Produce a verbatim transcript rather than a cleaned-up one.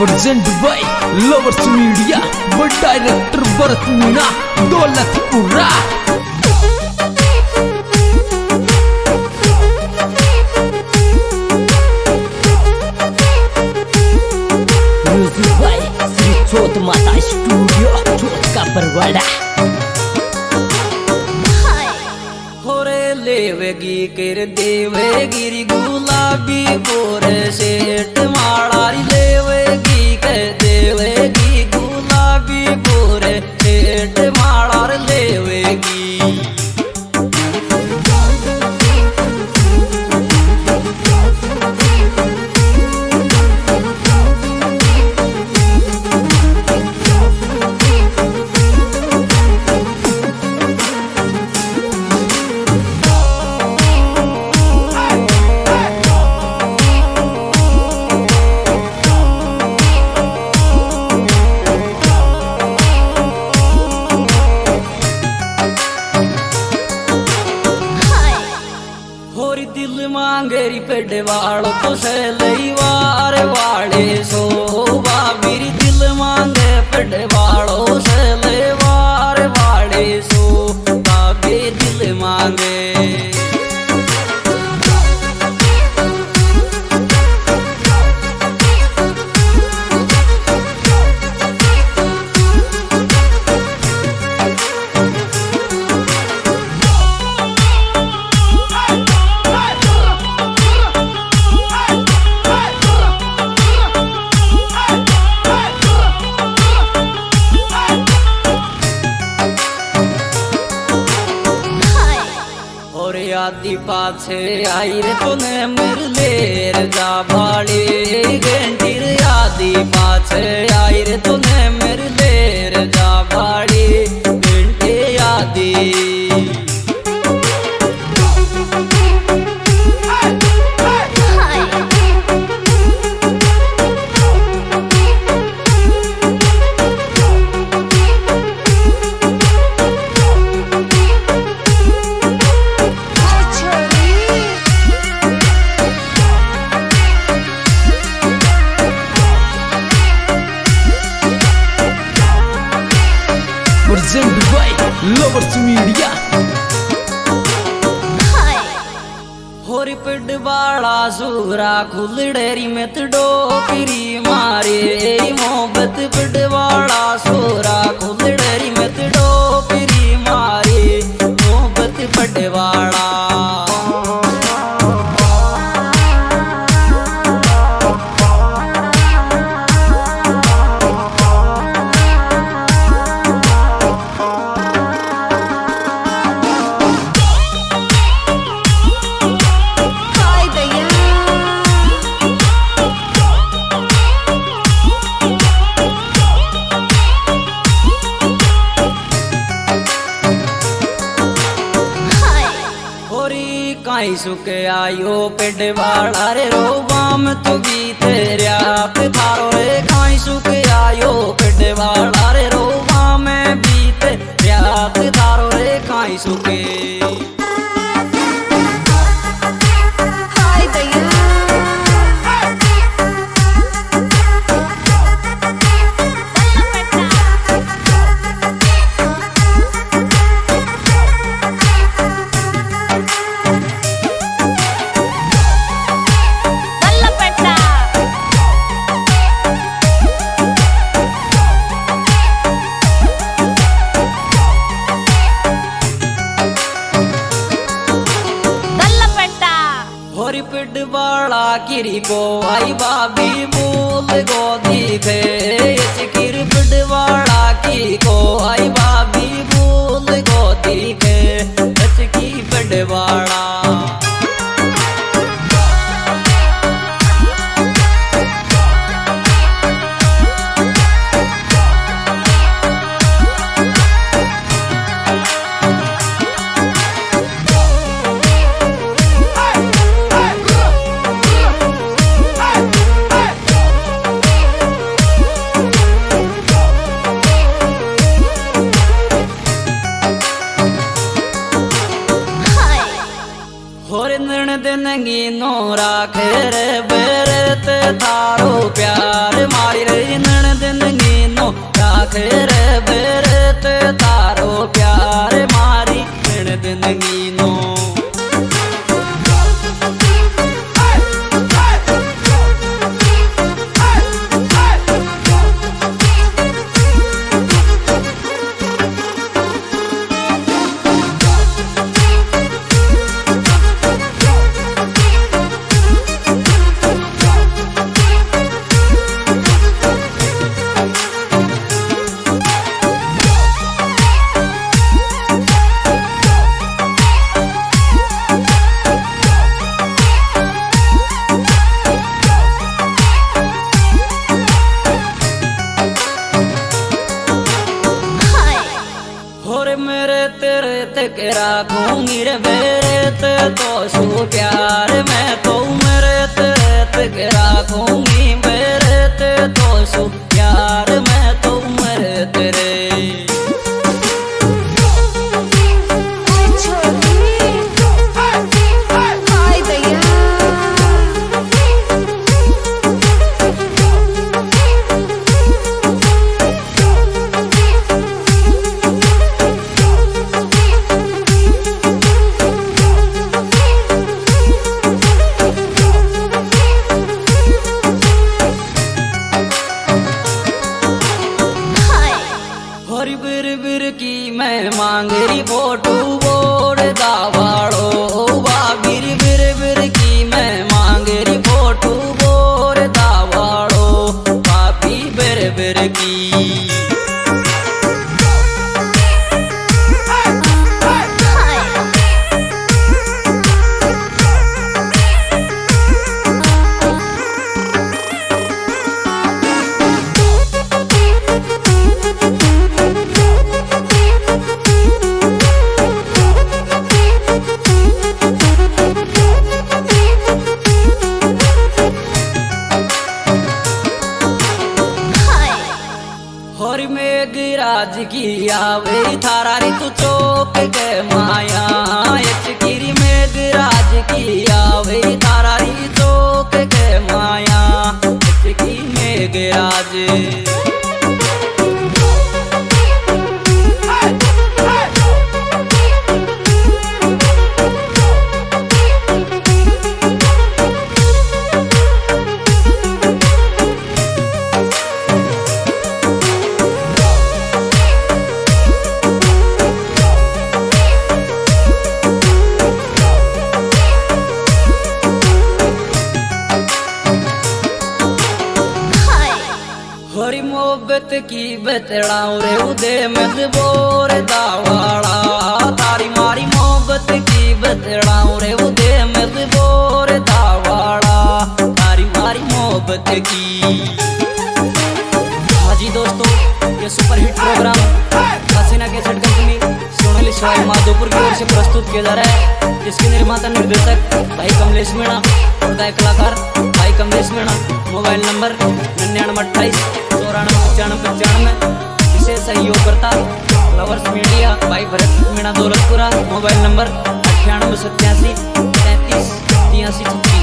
Present by lovers media व director Bharat Meena Daulatpura. Music by Shri Chauth Mata studio चौथ का बरवाड़ा। लेवेगी कर देवेगी गुलाबी गोरे सेठ माड़ारी लेवेगी कर देवेगी गुलाबी गोरे सेठ माड़ार लेवेगी। दिल मांगेरी पेड़ वालों तो सलई वार वाले सो बाबीरी दिल मांगे पेड़ वालों सले वार वाले सो बाबे दिल मांगे। आदि पाछे आई रे तूने मेरे लेर जा भाड़ी घंटीर आदि पाछे आई रे तूने मेरे लेर जा भाड़ी घंटे आदि। Present by lovers media. होरी पेड़ वाला सूरा खुलडेरी में डोकरी मारे मोहब्बत पेड़ वाला सूरा खुलडेरी में डोकरी मारे मोहब्बत पेड़ वाला। काई सुके आयो पेड़ वाला रे रोबाम तू भी तेरा थारो रे काई सुके आयो पेड़ वाला रे रोबाम भी तेरा थारो रे काई सुके। पेड़ वाला किरी को आई बाबी बोल गो दिखे किर पेड़ वाला की को आई बाबी बोल गो दिखे की पेड़ वाला। राखे रे बेरत तारो प्यार मारी इन जिंदगी नो। मेरे तेरे तक राखूंगी रे मेरे ते तो सो प्यार मैं तो मेरे तेरे तक राखूंगी मेरे ते तो सो प्यार मैं तो मेरे तेरे। बिर बिर की मैं मांगरी फोटो बोर दावाड़ो बा बिर बिर बिर की मैं मांगरी फोटो बोर दावाड़ो पापी बिर बिर की। हरि मेघराज की आवे थारा ऋतु चौक के माया यचगिरी मेघराज की आवे थारा ऋतु चौक के माया यचगिरी मेघराज। हरी मोहब्बत की बतड़ाऊं रे उदे मजबूर दावाड़ा तारी मारी मोहब्बत की बतड़ाऊं रे उदे मजबूर दावाड़ा तारी मारी मोहब्बत की। हाँ जी दोस्तों, ये superhit programme Haseena cassette company Sonali Sawai Madhopur की ओर से प्रस्तुत किया जा रहा है, जिसके निर्माता निर्देशक भाई कमलेश मीणा और गायक कलाकार भाई कमलेश मीणा। मोबाइल नंबर निन्यानवे अट्ठाईस चौरानवे पचानवे पचानवे। इसे सहयोग करता लवर्स मीडिया भाई भरत मीणा दौलतपुरा। मोबाइल नंबर अट्ठानवे सत्तासी तैंतीस तिरासी छत्तीस।